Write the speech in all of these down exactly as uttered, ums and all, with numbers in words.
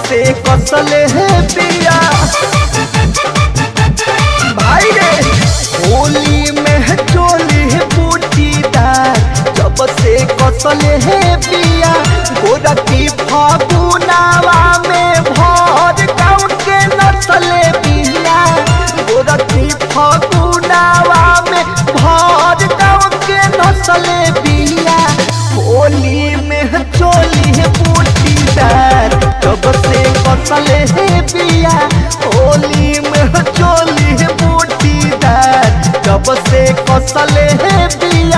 से कसले है पिया भाई रे होली में चोली बूटीदार जब से कसले है पिया गोरा की फागुनावा में भर गाँव के नसले पिया गोरा की फागुनावा में भर गाँव के नसले पिया होली में चोली बूटीदार जब से कसले है पिया होली में चोली बूटीदार जब से कसले है पिया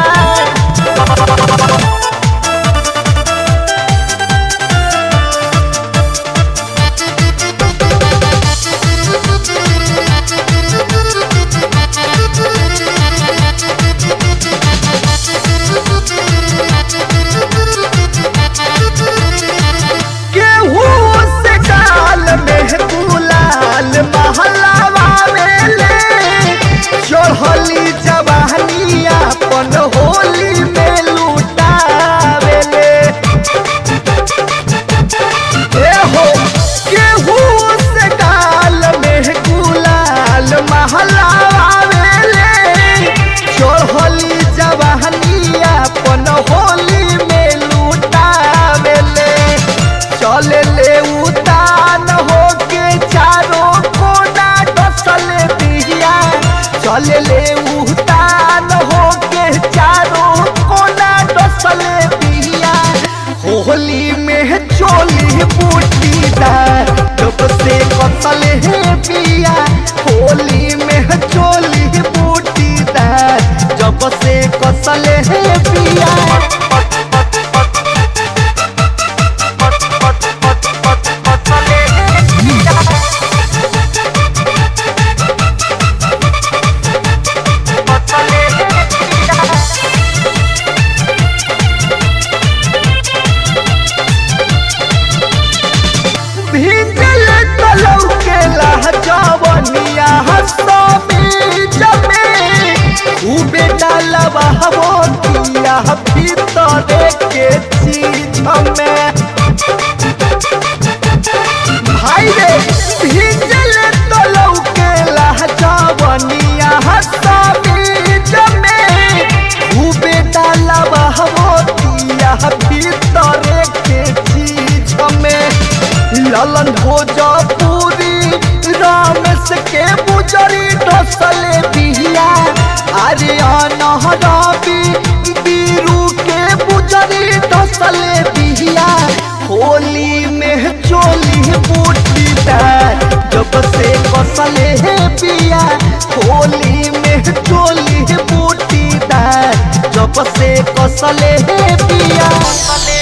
चढ़ली जवानी अपन होली में लुटावेले ए हो केहू से गाल में गुलाल महलावेले चढ़ली जवानी अपन होली में लुटावेले चले ले उतान हो के चारों कोना डसले दिया चले ले उतान हो के चारों कोना डसले पिया होली में चोली बूटीदार जब से कसले है पिया होली में चोली बूटीदार जब से कसले है पिया भीतर के चीज में भाई रे भीजल तो लौके लहजवनिया हसबीज में खूबे डालबा होतिया भीतर के चीज में ललन भोजपुरी रामेश के बुजरी ढसले बिया आर्यन रवि बीरू के बुजरी ढसले बिया होली में चोली बूटीदार जब से कसले है पिया होली में चोली बूटीदार जब से कसले है पिया।